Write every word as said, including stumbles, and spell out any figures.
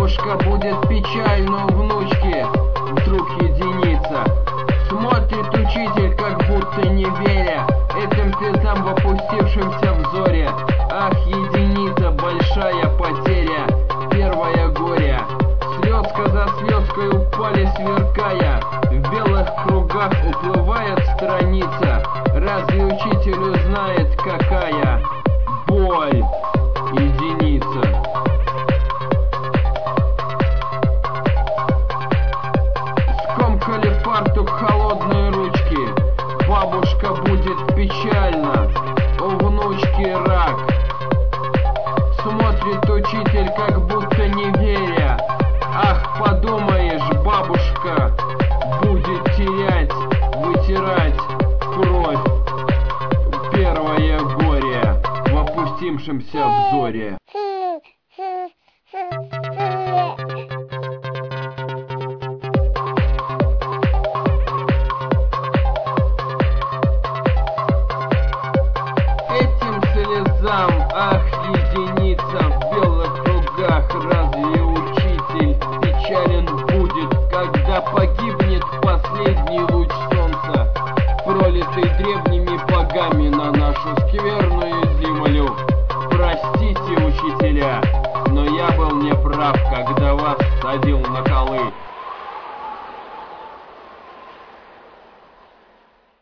Бабушка будет печально у внучки, вдруг единица. Смотрит учитель, как будто не веря этим слезам в опустившемся взоре. Ах, единица, большая потеря, первое горе. Слезка за слезкой упали, сверкая, в белых кругах уплывает страница. Разве учитель узнает, какая боль единица? Скомкали фартук холодные ручки. Бабушка будет печально, у внучки рак. Смотрит учитель, как будто не веря. Ах, подумаешь, бабушка будет терять, вытирать кровь. Первое горе в опустившемся взоре. Этим слезам, ах, единица, в белых кругах. Разве учитель печален будет, когда погибнет последний луч солнца, пролитый древними богами на нашу скверную землю? Простите, учителя, но я был неправ, когда вас садил на колы.